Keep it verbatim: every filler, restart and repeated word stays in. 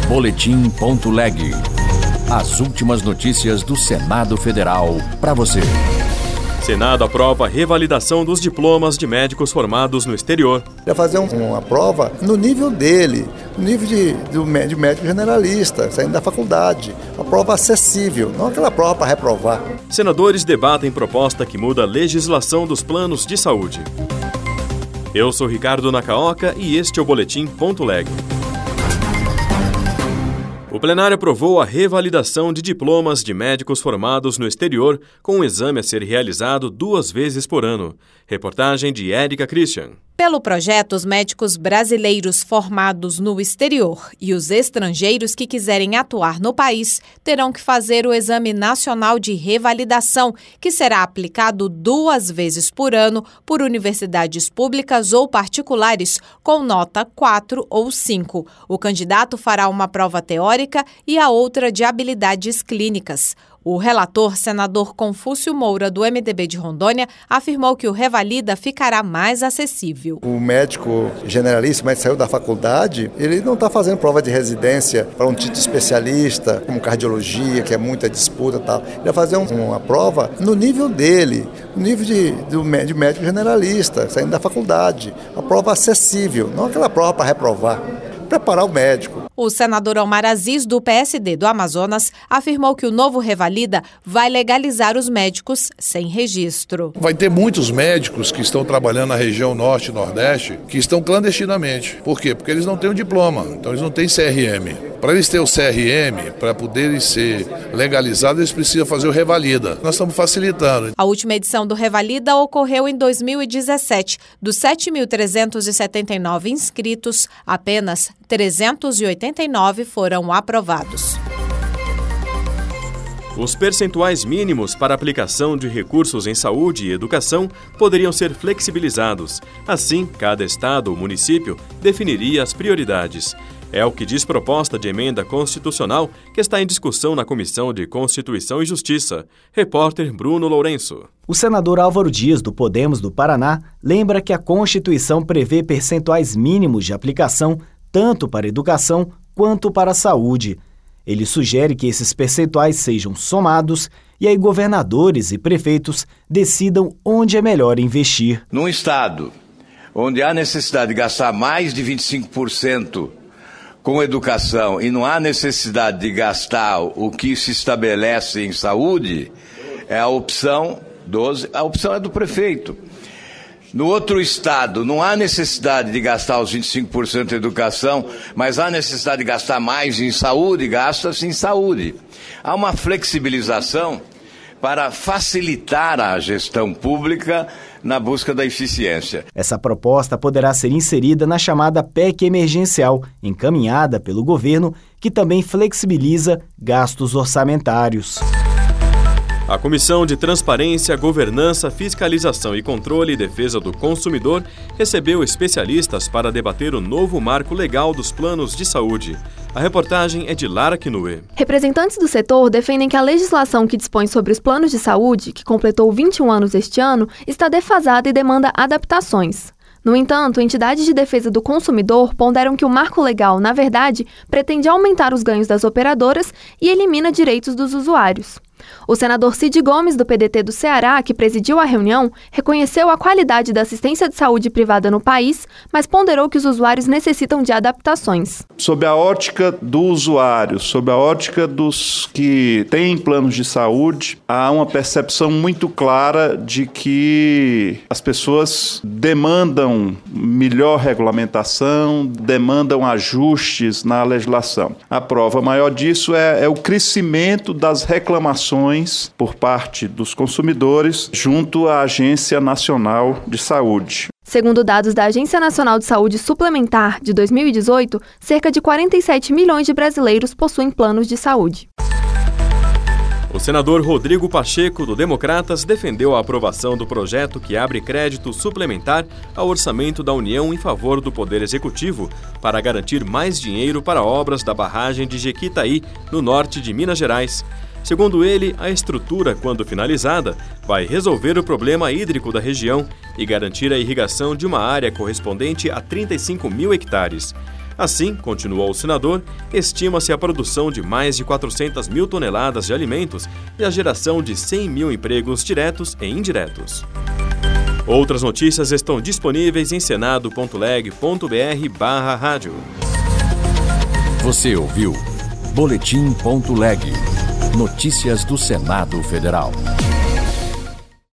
Boletim ponto leg. As últimas notícias do Senado Federal para você. Senado aprova a revalidação dos diplomas de médicos formados no exterior. Vai fazer um, uma prova no nível dele, no nível de, de, de médico generalista, saindo da faculdade. Uma prova acessível, não aquela prova para reprovar. Senadores debatem proposta que muda a legislação dos planos de saúde. Eu sou Ricardo Nakaoka e este é o Boletim ponto leg. O plenário aprovou a revalidação de diplomas de médicos formados no exterior, com um exame a ser realizado duas vezes por ano. Reportagem de Érica Christian. Pelo projeto, os médicos brasileiros formados no exterior e os estrangeiros que quiserem atuar no país terão que fazer o Exame Nacional de Revalidação, que será aplicado duas vezes por ano por universidades públicas ou particulares com nota quatro ou cinco. O candidato fará uma prova teórica e a outra de habilidades clínicas. O relator, senador Confúcio Moura, do M D B de Rondônia, afirmou que o Revalida ficará mais acessível. O médico generalista, o médico saiu da faculdade, ele não está fazendo prova de residência para um título especialista, como cardiologia, que é muita disputa e tal. Ele vai fazer um, uma prova no nível dele, no nível de, de, de médico generalista, saindo da faculdade. Uma prova acessível, não aquela prova para reprovar. Preparar o médico. O senador Omar Aziz, do P S D do Amazonas, afirmou que o novo Revalida vai legalizar os médicos sem registro. Vai ter muitos médicos que estão trabalhando na região norte e nordeste que estão clandestinamente. Por quê? Porque eles não têm o diploma, então eles não têm C R M. Para eles terem o C R M, para poderem ser legalizados, eles precisam fazer o Revalida. Nós estamos facilitando. A última edição do Revalida ocorreu em dois mil e dezessete. Dos sete mil trezentos e setenta e nove inscritos, apenas trezentos e oitenta e nove foram aprovados. Os percentuais mínimos para aplicação de recursos em saúde e educação poderiam ser flexibilizados. Assim, cada estado ou município definiria as prioridades. É o que diz proposta de emenda constitucional que está em discussão na Comissão de Constituição e Justiça. Repórter Bruno Lourenço. O senador Álvaro Dias, do Podemos do Paraná, lembra que a Constituição prevê percentuais mínimos de aplicação tanto para a educação quanto para a saúde. Ele sugere que esses percentuais sejam somados e aí governadores e prefeitos decidam onde é melhor investir. Num estado onde há necessidade de gastar mais de vinte e cinco por cento com educação e não há necessidade de gastar o que se estabelece em saúde, é a opção doze, a opção é do prefeito. No outro estado, não há necessidade de gastar os vinte e cinco por cento em educação, mas há necessidade de gastar mais em saúde, gasta-se em saúde. Há uma flexibilização para facilitar a gestão pública na busca da eficiência. Essa proposta poderá ser inserida na chamada P E C emergencial, encaminhada pelo governo, que também flexibiliza gastos orçamentários. A Comissão de Transparência, Governança, Fiscalização e Controle e Defesa do Consumidor recebeu especialistas para debater o novo marco legal dos planos de saúde. A reportagem é de Lara Quinue. Representantes do setor defendem que a legislação que dispõe sobre os planos de saúde, que completou vinte e um anos este ano, está defasada e demanda adaptações. No entanto, entidades de defesa do consumidor ponderam que o marco legal, na verdade, pretende aumentar os ganhos das operadoras e elimina direitos dos usuários. O senador Cid Gomes, do P D T do Ceará, que presidiu a reunião, reconheceu a qualidade da assistência de saúde privada no país, mas ponderou que os usuários necessitam de adaptações. Sob a ótica do usuário, sob a ótica dos que têm planos de saúde, há uma percepção muito clara de que as pessoas demandam melhor regulamentação, demandam ajustes na legislação. A prova maior disso é, é o crescimento das reclamações por parte dos consumidores junto à Agência Nacional de Saúde. Segundo dados da Agência Nacional de Saúde Suplementar de dois mil e dezoito, cerca de quarenta e sete milhões de brasileiros possuem planos de saúde. O senador Rodrigo Pacheco, do Democratas, defendeu a aprovação do projeto que abre crédito suplementar ao orçamento da União em favor do Poder Executivo para garantir mais dinheiro para obras da barragem de Jequitaí, no norte de Minas Gerais. Segundo ele, a estrutura, quando finalizada, vai resolver o problema hídrico da região e garantir a irrigação de uma área correspondente a trinta e cinco mil hectares. Assim, continuou o senador, estima-se a produção de mais de quatrocentas mil toneladas de alimentos e a geração de cem mil empregos diretos e indiretos. Outras notícias estão disponíveis em senado ponto leg ponto br barra rádio. Você ouviu Boletim ponto leg. Notícias do Senado Federal.